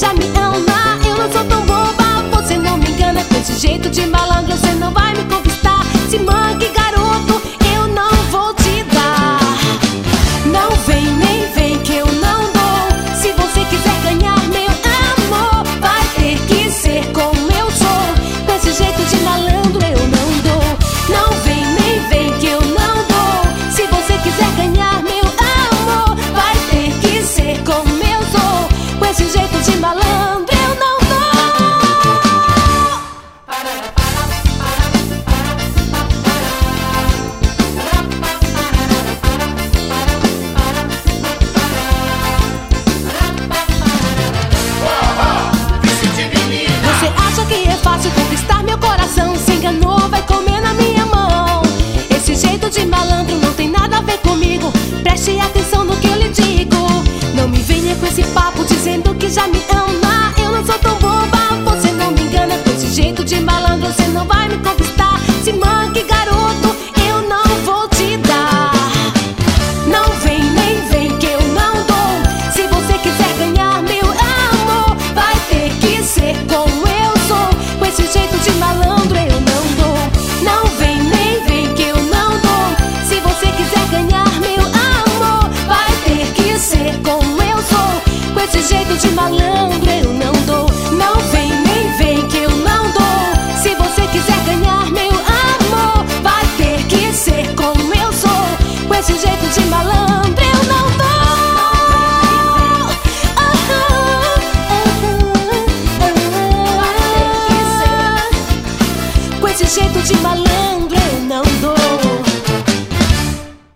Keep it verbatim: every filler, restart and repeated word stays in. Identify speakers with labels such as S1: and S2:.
S1: já me ama. Eu não sou tão boba, você não me engana. Com esse jeito de malandro você não vai me conquistar. Se manque, garoto, eu não vou te dar. Não vem, nem vem que eu não dou. Se você quiser ganhar meu amor, vai ter que ser como eu sou. Com esse jeito de malandro eu não dou. Não vem, nem vem que eu não dou. Se você quiser ganhar meu amor, vai ter que ser como eu sou. Com esse jeito de malandro eu não dou. Você acha que é fácil conquistar meu coração? Se enganou, vai comer na minha mão. Esse jeito de malandro não tem nada a ver comigo. Preste atenção no que eu lhe digo. Não me venha com esse papo dizendo que já me ama. Eu não sou tão boba, você não me engana. Com esse jeito de malandro você não vai me conquistar. Se manque, garoto, eu não vou te dar. Não vem, nem vem que eu não dou. Se você quiser ganhar meu amor, vai ter que ser como eu sou. Com esse jeito de malandro eu não dou. Não vem, nem vem que eu não dou. Se você quiser ganhar meu amor, vai ter que ser como eu sou. Com esse jeito de malandro eu não dou. Não vem, nem vem que eu não dou. Se você quiser ganhar meu amor, vai ter que ser como eu sou. Com esse jeito de malandro eu não dou. Com esse jeito de malandro eu não dou.